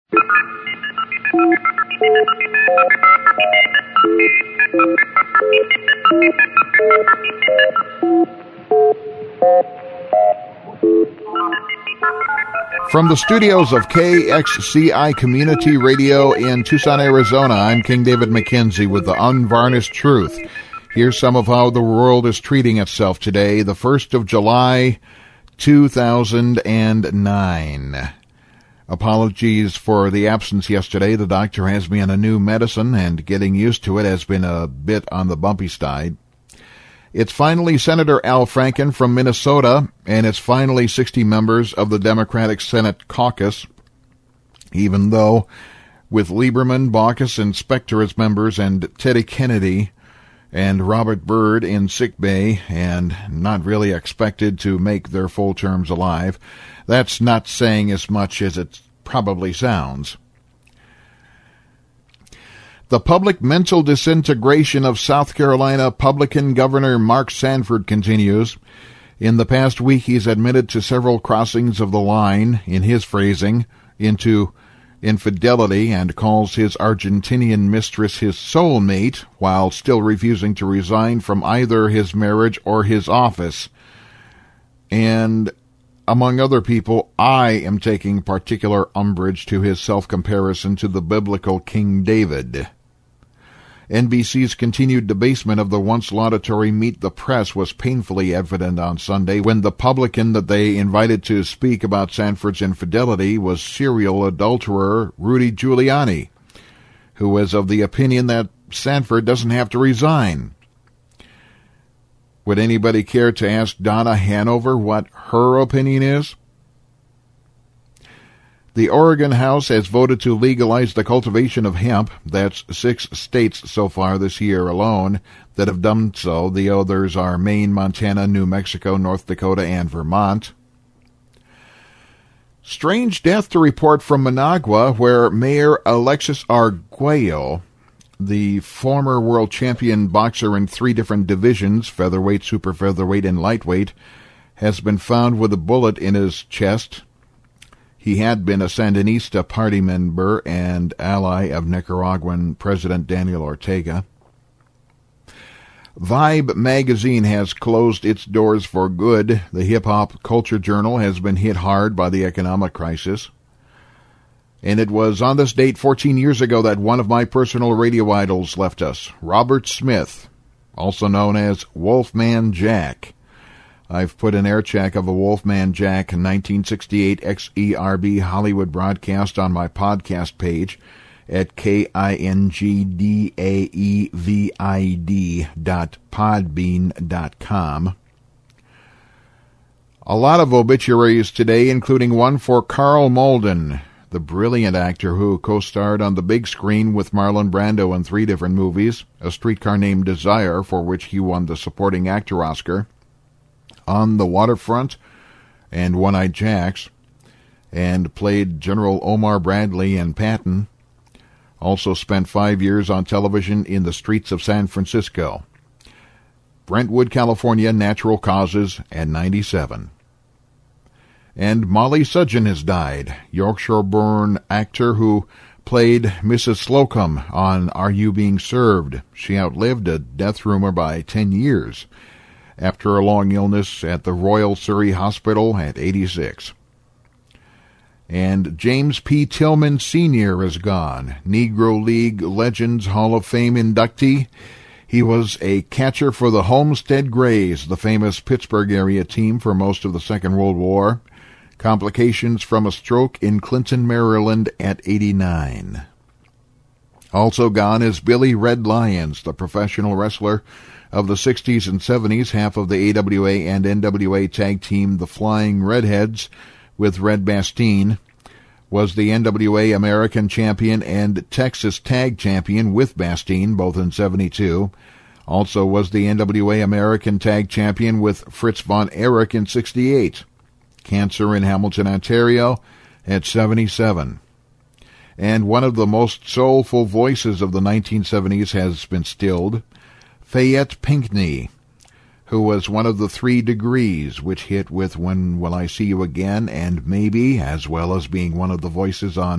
From the studios of KXCI Community Radio in Tucson, Arizona, I'm King David McKenzie with the Unvarnished Truth. Here's some of how the world is treating itself today, the 1st of July, 2009. Apologies for the absence yesterday. The doctor has me on a new medicine, and getting used to it has been a bit on the bumpy side. It's finally Senator Al Franken from Minnesota, and it's finally 60 members of the Democratic Senate caucus, even though with Lieberman, Baucus, and Specter as members, and Teddy Kennedy and Robert Byrd in sickbay and not really expected to make their full terms alive. That's not saying as much as it probably sounds. The public mental disintegration of South Carolina Republican Governor Mark Sanford continues. In the past week, he's admitted to several crossings of the line, in his phrasing, into infidelity, and calls his Argentinian mistress his soulmate, while still refusing to resign from either his marriage or his office. And among other people, I am taking particular umbrage to his self-comparison to the biblical King David. NBC's continued debasement of the once laudatory Meet the Press was painfully evident on Sunday when the publican that they invited to speak about Sanford's infidelity was serial adulterer Rudy Giuliani, who was of the opinion that Sanford doesn't have to resign. Would anybody care to ask Donna Hanover what her opinion is? The Oregon House has voted to legalize the cultivation of hemp. That's 6 states so far this year alone that have done so. The others are Maine, Montana, New Mexico, North Dakota, and Vermont. Strange death to report from Managua, where Mayor Alexis Arguello, the former world champion boxer in 3 different divisions, featherweight, super featherweight, and lightweight, has been found with a bullet in his chest. He had been a Sandinista party member and ally of Nicaraguan President Daniel Ortega. Vibe magazine has closed its doors for good. The hip-hop culture journal has been hit hard by the economic crisis. And it was on this date 14 years ago that one of my personal radio idols left us, Robert Smith, also known as Wolfman Jack. I've put an air check of a Wolfman Jack 1968 XERB Hollywood broadcast on my podcast page at KINGDAEVID.podbean.com. A lot of obituaries today, including one for Carl Malden, the brilliant actor who co-starred on the big screen with Marlon Brando in 3 different movies, A Streetcar Named Desire, for which he won the Supporting Actor Oscar, On the Waterfront, and One-Eyed Jacks, and played General Omar Bradley in Patton. Also spent 5 years on television in The Streets of San Francisco. Brentwood, California, natural causes at 97. And Molly Sudgeon has died, Yorkshire-born actor who played Mrs. Slocum on Are You Being Served? She outlived a death rumor by 10 years. After a long illness at the Royal Surrey Hospital at 86. And James P. Tillman Sr. is gone, Negro League Legends Hall of Fame inductee. He was a catcher for the Homestead Grays, the famous Pittsburgh area team for most of the Second World War. Complications from a stroke in Clinton, Maryland at 89. Also gone is Billy Red Lyons, the professional wrestler of the 60s and 70s, half of the AWA and NWA tag team, the Flying Redheads, with Red Bastien, was the NWA American Champion and Texas Tag Champion with Bastien, both in 72. Also was the NWA American Tag Champion with Fritz von Erich in 68. Cancer in Hamilton, Ontario at 77. And one of the most soulful voices of the 1970s has been stilled, Fayette Pinckney, who was one of the 3 degrees, which hit with When Will I See You Again and Maybe, as well as being one of the voices on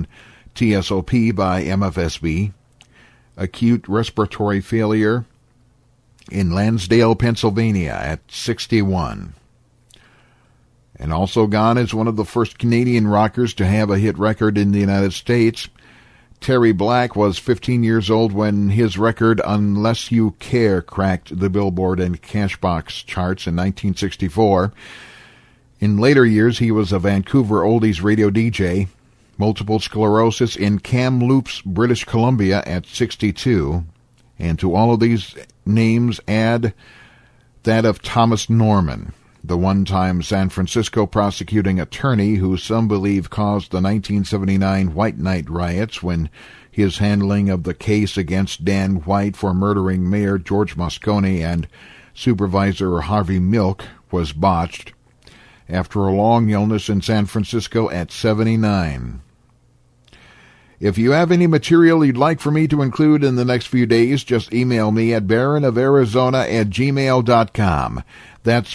TSOP by MFSB, acute respiratory failure in Lansdale, Pennsylvania at 61. And also gone is one of the first Canadian rockers to have a hit record in the United States. Terry Black was 15 years old when his record Unless You Care cracked the Billboard and Cashbox charts in 1964. In later years, he was a Vancouver oldies radio DJ. Multiple sclerosis in Kamloops, British Columbia at 62. And to all of these names add that of Thomas Norman, the one-time San Francisco prosecuting attorney who some believe caused the 1979 White Night riots when his handling of the case against Dan White for murdering Mayor George Moscone and Supervisor Harvey Milk was botched after a long illness in San Francisco at 79. If you have any material you'd like for me to include in the next few days, just email me at baronofarizona@gmail.com. That's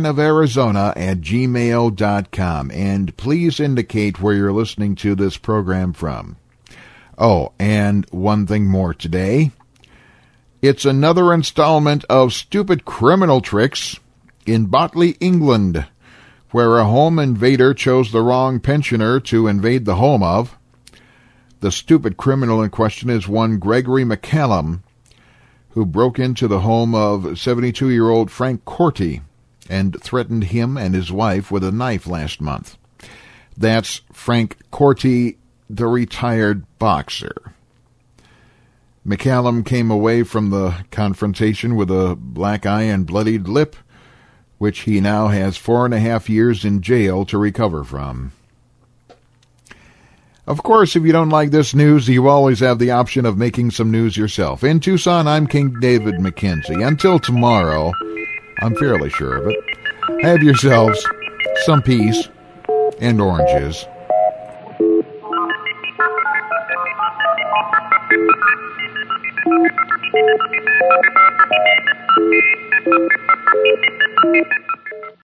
baronofarizona@gmail.com. And please indicate where you're listening to this program from. Oh, and one thing more today. It's another installment of Stupid Criminal Tricks in Botley, England, where a home invader chose the wrong pensioner to invade the home of. The stupid criminal in question is one Gregory McCallum, who broke into the home of 72-year-old Frank Corti and threatened him and his wife with a knife last month. That's Frank Corti, the retired boxer. McCallum came away from the confrontation with a black eye and bloodied lip, which he now has 4.5 years in jail to recover from. Of course, if you don't like this news, you always have the option of making some news yourself. In Tucson, I'm King David McKenzie. Until tomorrow, I'm fairly sure of it, have yourselves some peace and oranges.